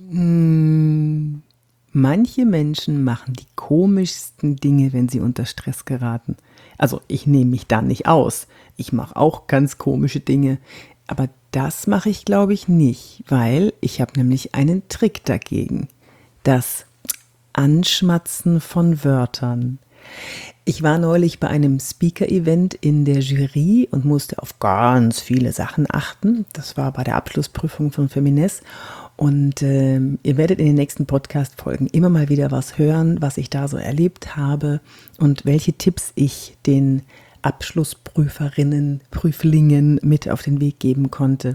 Manche Menschen machen die komischsten Dinge, wenn sie unter Stress geraten. Also ich nehme mich da nicht aus. Ich mache auch ganz komische Dinge. Aber das mache ich, glaube ich, nicht, weil ich habe nämlich einen Trick dagegen. Das Anschmatzen von Wörtern. Ich war neulich bei einem Speaker-Event in der Jury und musste auf ganz viele Sachen achten. Das war bei der Abschlussprüfung von Femines. Und ihr werdet in den nächsten Podcast-Folgen immer mal wieder was hören, was ich da so erlebt habe und welche Tipps ich den Abschlussprüferinnen, Prüflingen mit auf den Weg geben konnte.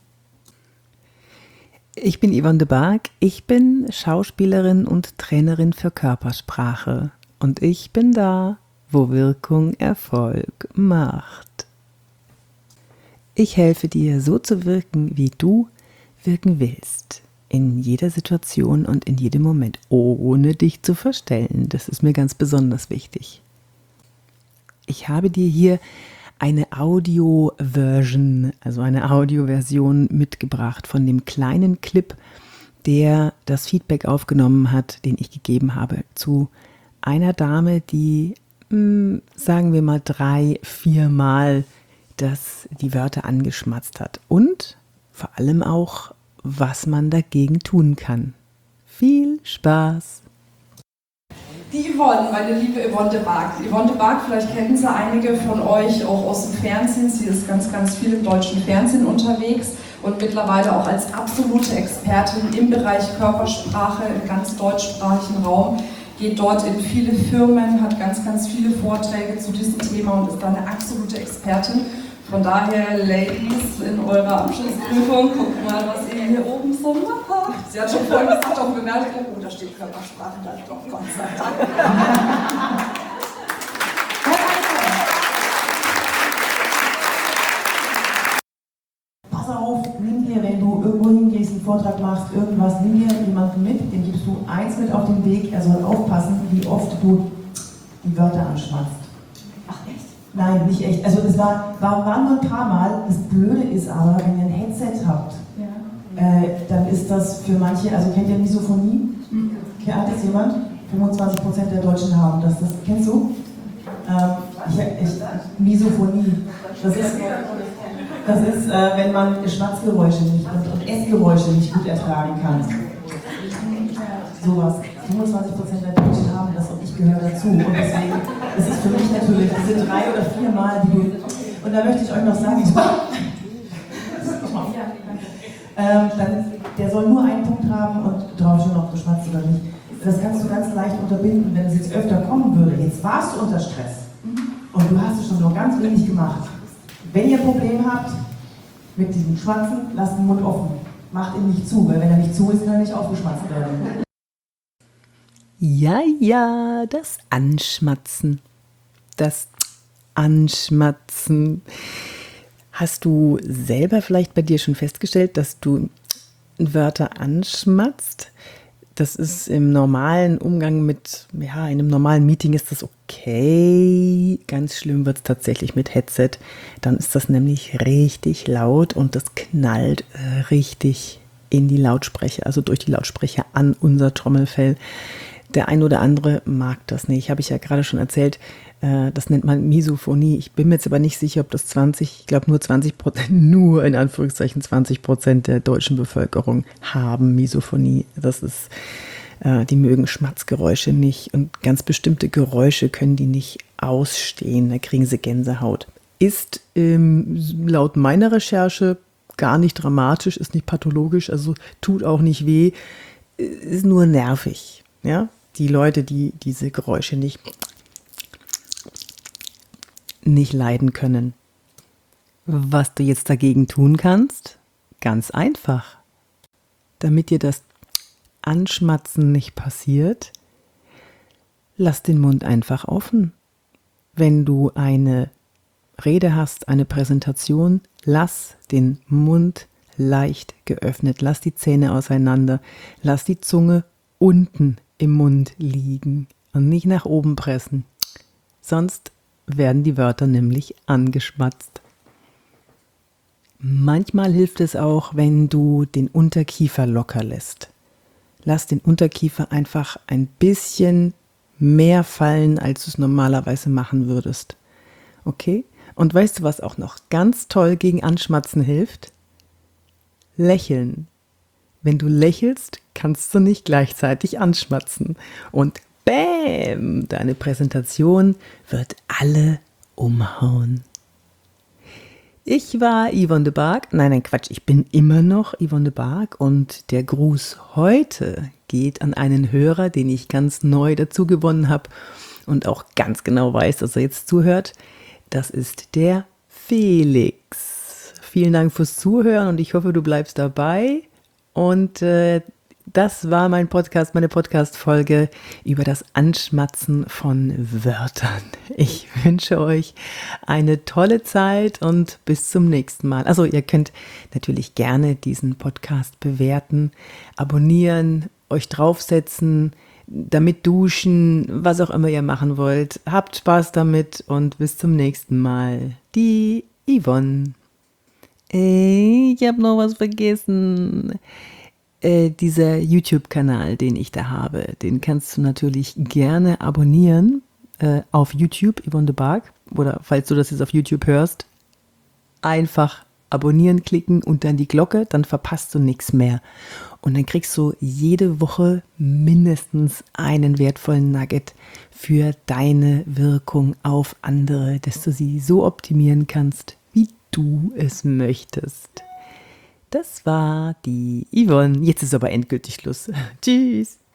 Ich bin Yvonne de Barg, ich bin Schauspielerin und Trainerin für Körpersprache. Und ich bin da, wo Wirkung Erfolg macht. Ich helfe dir, so zu wirken, wie du wirken willst. In jeder Situation und in jedem Moment, ohne dich zu verstellen. Das ist mir ganz besonders wichtig. Ich habe dir hier eine Audio-Version, also eine Audioversion mitgebracht von dem kleinen Clip, der das Feedback aufgenommen hat, den ich gegeben habe zu einer Dame, die, sagen wir mal 3-4 Mal die Wörter angeschmatzt hat. Und vor allem auch, was man dagegen tun kann. Viel Spaß! Die Yvonne, meine liebe Yvonne de Barg. Yvonne de Barg, vielleicht kennen sie einige von euch auch aus dem Fernsehen. Sie ist ganz, ganz viel im deutschen Fernsehen unterwegs und mittlerweile auch als absolute Expertin im Bereich Körpersprache im ganz deutschsprachigen Raum. Geht dort in viele Firmen, hat ganz, ganz viele Vorträge zu diesem Thema und ist da eine absolute Expertin. Von daher, Ladies, in eurer Abschlussprüfung, guckt mal, was ihr hier oben so macht. Sie hat schon vorhin gesagt, auch bemerkt, oh, da steht Körpersprache, da doch, Gott sei Dank. Pass auf, nimm dir, wenn du irgendwo hingehst, einen Vortrag machst, irgendwas, nimm dir jemanden mit, dem gibst du eins mit auf den Weg, er soll aufpassen, wie oft du die Wörter anschmatzt. Ach echt? Nein, nicht echt. Also das war nur ein paar Mal. Das Blöde ist aber, wenn ihr ein Headset habt, dann ist das für manche, also kennt ihr Misophonie? Hat das jemand? 25% der Deutschen haben das. Kennst du? Misophonie. Das ist, wenn man Schmatzgeräusche nicht und Essgeräusche nicht gut ertragen kann. Sowas. 25% der Deutschen haben das und ich gehöre dazu. Und deswegen, das ist für mich natürlich diese 3 oder 4 Mal, die du. Und da möchte ich euch noch sagen, der soll nur einen Punkt haben und drauf schon, ob du schmatzt oder nicht. Das kannst du ganz leicht unterbinden, wenn es jetzt öfter kommen würde. Jetzt warst du unter Stress und du hast es schon nur ganz wenig gemacht. Wenn ihr ein Problem habt mit diesem Schmatzen, lasst den Mund offen. Macht ihn nicht zu, weil wenn er nicht zu ist, kann er nicht aufgeschmatzt werden. Ja, das Anschmatzen. Das Anschmatzen. Hast du selber vielleicht bei dir schon festgestellt, dass du Wörter anschmatzt? Das ist im normalen Umgang mit, in einem normalen Meeting ist das okay. Ganz schlimm wird es tatsächlich mit Headset. Dann ist das nämlich richtig laut und das knallt richtig in die Lautsprecher, also durch die Lautsprecher an unser Trommelfell. Der ein oder andere mag das nicht, habe ich ja gerade schon erzählt. Das nennt man Misophonie. Ich bin mir jetzt aber nicht sicher, ob das 20% der deutschen Bevölkerung haben Misophonie. Das ist, die mögen Schmatzgeräusche nicht und ganz bestimmte Geräusche können die nicht ausstehen. Da kriegen sie Gänsehaut. Ist laut meiner Recherche gar nicht dramatisch, ist nicht pathologisch, also tut auch nicht weh, ist nur nervig. Ja? Die Leute, die diese Geräusche nicht leiden können. Was du jetzt dagegen tun kannst? Ganz einfach. Damit dir das Anschmatzen nicht passiert, lass den Mund einfach offen. Wenn du eine Rede hast, eine Präsentation, lass den Mund leicht geöffnet, lass die Zähne auseinander, lass die Zunge unten im Mund liegen und nicht nach oben pressen. Sonst werden die Wörter nämlich angeschmatzt. Manchmal hilft es auch, wenn du den Unterkiefer locker lässt. lass den Unterkiefer einfach ein bisschen mehr fallen, als du es normalerweise machen würdest. Okay? Und weißt du, was auch noch ganz toll gegen Anschmatzen hilft? Lächeln. Wenn du lächelst, kannst du nicht gleichzeitig anschmatzen. Und bäm, deine Präsentation wird alle umhauen. Ich war Yvonne de Barg. Nein, Quatsch, ich bin immer noch Yvonne de Barg. Und der Gruß heute geht an einen Hörer, den ich ganz neu dazu gewonnen habe und auch ganz genau weiß, dass er jetzt zuhört. Das ist der Felix. Vielen Dank fürs Zuhören und ich hoffe, du bleibst dabei. Und das war mein Podcast, meine Podcast-Folge über das Anschmatzen von Wörtern. Ich wünsche euch eine tolle Zeit und bis zum nächsten Mal. Also ihr könnt natürlich gerne diesen Podcast bewerten, abonnieren, euch draufsetzen, damit duschen, was auch immer ihr machen wollt. Habt Spaß damit und bis zum nächsten Mal. Die Yvonne. Ich habe noch was vergessen. Dieser YouTube-Kanal, den ich da habe, den kannst du natürlich gerne abonnieren auf YouTube, Yvonne de Barg. Oder falls du das jetzt auf YouTube hörst, einfach abonnieren klicken und dann die Glocke, dann verpasst du nichts mehr. Und dann kriegst du jede Woche mindestens einen wertvollen Nugget für deine Wirkung auf andere, dass du sie so optimieren kannst, wie du es möchtest. Das war die Yvonne. Jetzt ist aber endgültig Schluss. Tschüss.